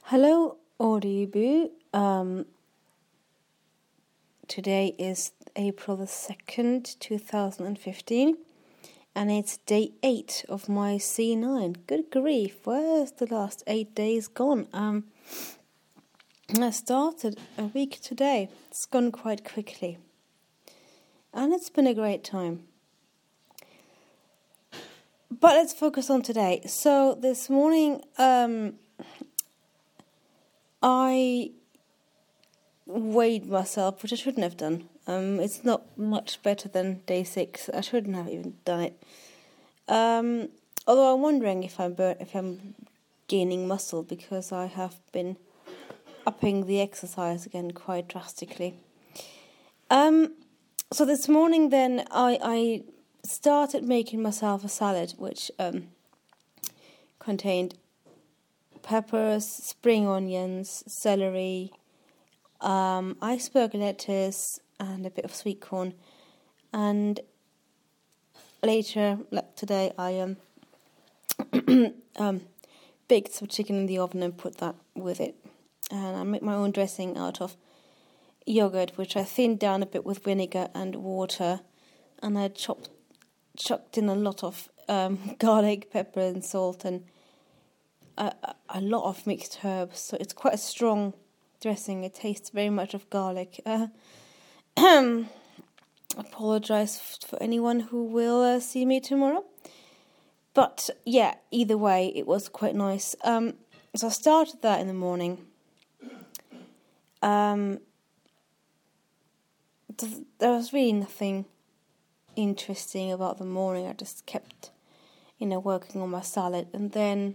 Hello, Audioboo. Today is April the 2nd, 2015, and it's day 8 of my C9. Good grief, where's the last 8 days gone? I started a week today. It's gone quite quickly, and it's been a great time. But let's focus on today. So this morning, I weighed myself, which I shouldn't have done. It's not much better than day 6. I shouldn't have even done it. Although I'm wondering if I'm gaining muscle, because I have been upping the exercise again quite drastically. So this morning then I started making myself a salad, which contained peppers, spring onions, celery, iceberg lettuce, and a bit of sweet corn. And later, like today, I baked some chicken in the oven and put that with it. And I make my own dressing out of yogurt, which I thinned down a bit with vinegar and water. And I chucked in a lot of garlic, pepper, and salt, and a lot of mixed herbs. So it's quite a strong dressing. It tastes very much of garlic. Apologize for anyone who will see me tomorrow. But yeah, either way, it was quite nice. So I started that in the morning. There was really nothing interesting about the morning. I just kept, working on my salad. And then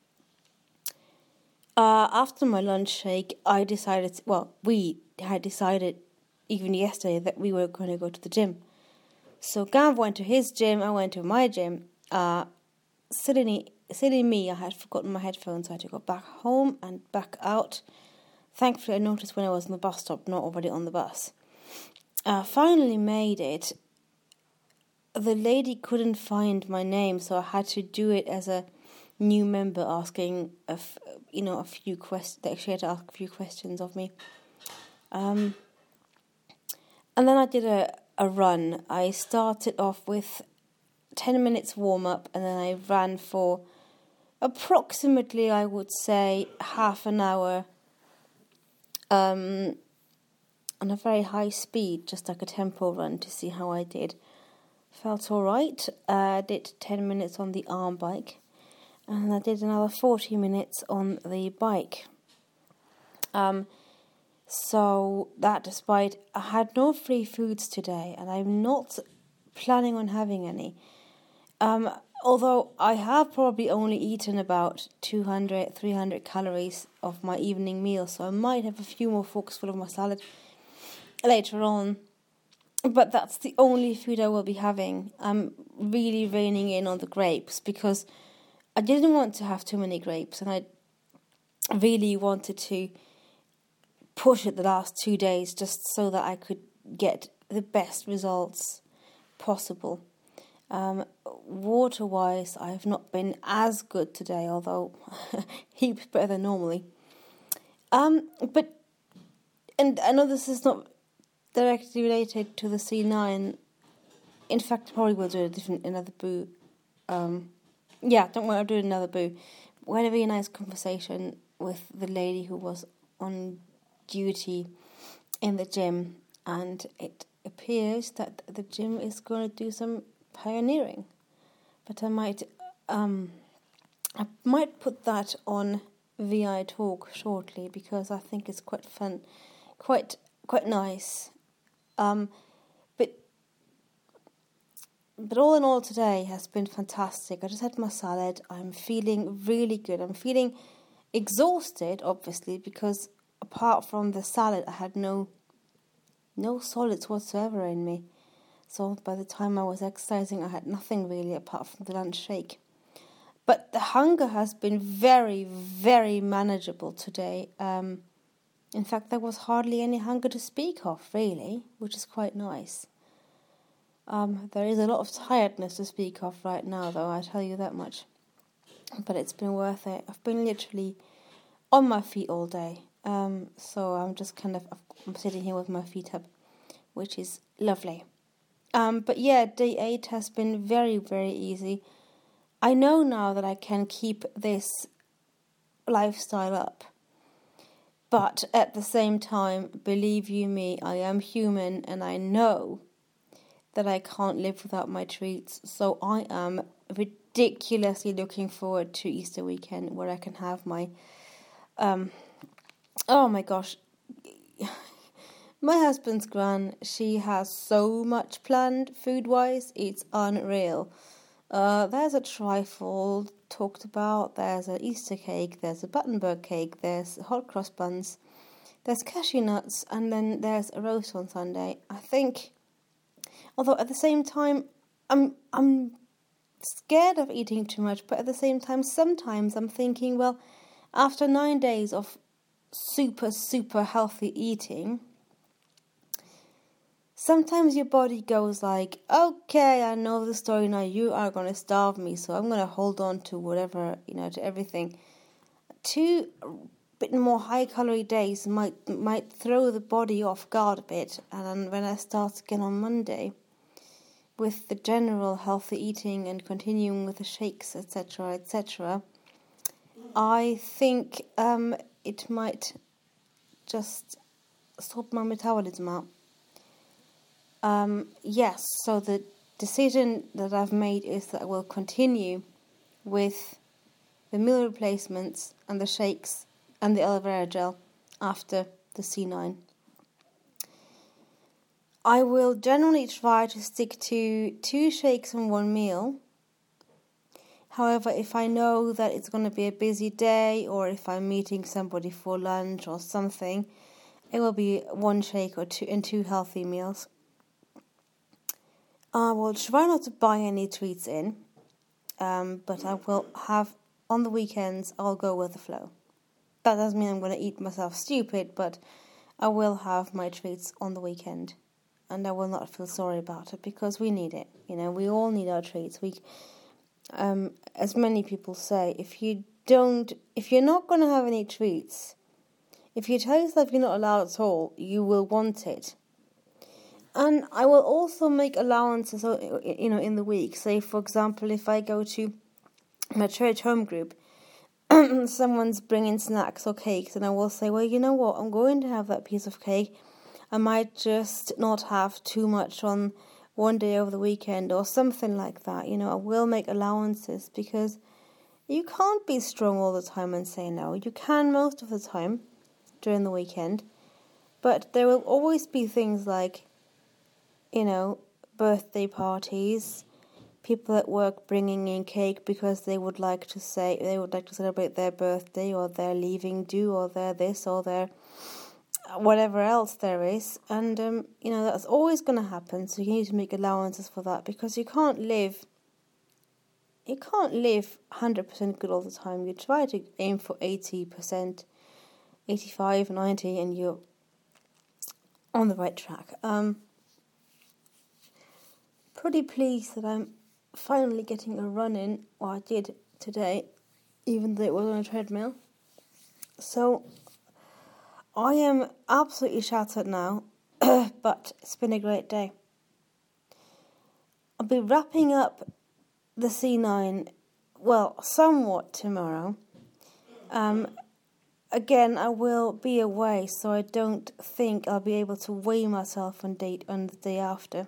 after my lunch shake, we had decided even yesterday that we were going to go to the gym. So Gav went to his gym, I went to my gym. Silly me, I had forgotten my headphones, so I had to go back home and back out. Thankfully, I noticed when I was on the bus stop, not already on the bus. Finally made it. The lady couldn't find my name, so I had to do it as a new member, asking a few questions. She had to ask a few questions of me. And then I did a run. I started off with 10 minutes warm-up, and then I ran for approximately, I would say, half an hour on a very high speed, just like a tempo run, to see how I did. Felt all right. I did 10 minutes on the arm bike, and I did another 40 minutes on the bike. So that despite I had no free foods today, and I'm not planning on having any. Although I have probably only eaten about 200, 300 calories of my evening meal, so I might have a few more forks full of my salad later on. But that's the only food I will be having. I'm really reining in on the grapes, because I didn't want to have too many grapes, and I really wanted to push it the last 2 days just so that I could get the best results possible. Water-wise, I have not been as good today, although heaps better than normally. But I know this is not directly related to the C9. In fact, I probably will do another boo. Don't worry, I'll do another boo. We had a very nice conversation with the lady who was on duty in the gym, and it appears that the gym is going to do some pioneering. But I might put that on VI Talk shortly, because I think it's quite fun, quite nice. But all in all, today has been fantastic. I just had my salad. I'm feeling really good. I'm feeling exhausted, obviously, because apart from the salad, I had no solids whatsoever in me. So by the time I was exercising, I had nothing really apart from the lunch shake. But the hunger has been very, very manageable today. In fact, there was hardly any hunger to speak of, really, which is quite nice. There is a lot of tiredness to speak of right now, though, I tell you that much. But it's been worth it. I've been literally on my feet all day. So I'm sitting here with my feet up, which is lovely. But yeah, day 8 has been very, very easy. I know now that I can keep this lifestyle up. But at the same time, believe you me, I am human and I know that I can't live without my treats. So I am ridiculously looking forward to Easter weekend where I can have my... oh my gosh. My husband's gran, she has so much planned food-wise, it's unreal. There's a trifle talked about, there's an Easter cake, there's a Battenberg cake, there's hot cross buns, there's cashew nuts, and then there's a roast on Sunday. I think, although at the same time, I'm scared of eating too much, but at the same time, sometimes I'm thinking, well, after 9 days of super, super healthy eating, sometimes your body goes like, okay, I know the story now, you are going to starve me, so I'm going to hold on to whatever, to everything. 2 bit more high-calorie days might throw the body off guard a bit, and then when I start again on Monday with the general healthy eating and continuing with the shakes, etc., I think it might just sort my metabolism out. Yes, so the decision that I've made is that I will continue with the meal replacements and the shakes and the aloe vera gel after the C9. I will generally try to stick to 2 shakes and 1 meal. However, if I know that it's going to be a busy day or if I'm meeting somebody for lunch or something, it will be 1 shake or 2 healthy meals. I will try not to buy any treats in, but I will have, on the weekends, I'll go with the flow. That doesn't mean I'm going to eat myself stupid, but I will have my treats on the weekend. And I will not feel sorry about it, because we need it. We all need our treats. As many people say, if you're not going to have any treats, if you tell yourself you're not allowed at all, you will want it. And I will also make allowances, in the week. Say, for example, if I go to my church home group, someone's bringing snacks or cakes, and I will say, well, you know what, I'm going to have that piece of cake. I might just not have too much on one day over the weekend or something like that. I will make allowances, because you can't be strong all the time and say no. You can most of the time during the weekend, but there will always be things like, birthday parties, people at work bringing in cake because they would like to celebrate their birthday, or their leaving due, or their this, or their whatever else there is. And, that's always going to happen. So you need to make allowances for that, because you can't live 100% good all the time. You try to aim for 80%, 85, 90, and you're on the right track. Pretty pleased that I'm finally getting a run in, or I did today, even though it was on a treadmill. So I am absolutely shattered now, but it's been a great day. I'll be wrapping up the C9, somewhat tomorrow. Again, I will be away, so I don't think I'll be able to weigh myself on the day after.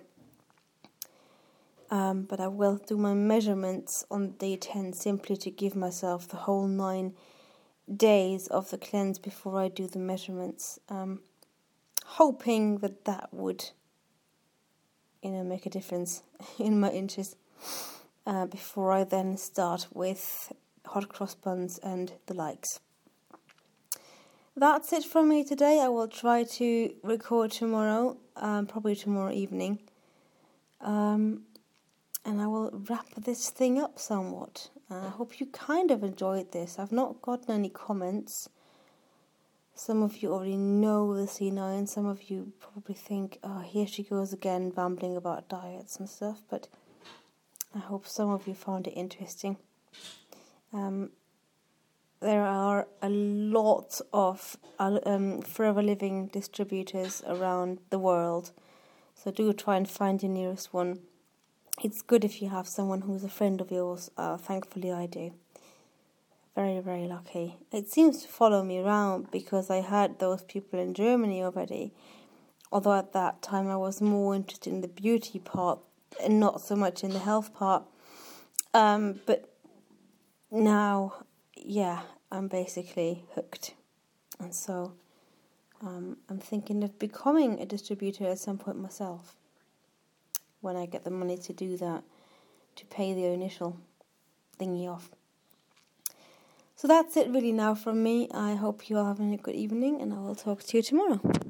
But I will do my measurements on day 10, simply to give myself the whole 9 days of the cleanse before I do the measurements. Hoping that would, make a difference in my inches before I then start with hot cross buns and the likes. That's it from me today. I will try to record tomorrow, probably tomorrow evening. And I will wrap this thing up somewhat. I hope you kind of enjoyed this. I've not gotten any comments. Some of you already know the C9. Some of you probably think, oh, here she goes again, rambling about diets and stuff. But I hope some of you found it interesting. there are a lot of Forever Living distributors around the world, so do try and find your nearest one. It's good if you have someone who's a friend of yours. Thankfully I do. Very, very lucky. It seems to follow me around because I had those people in Germany already, although at that time I was more interested in the beauty part and not so much in the health part. But now, yeah, I'm basically hooked. And so I'm thinking of becoming a distributor at some point myself, when I get the money to do that, to pay the initial thingy off. So that's it really now from me. I hope you are having a good evening, and I will talk to you tomorrow.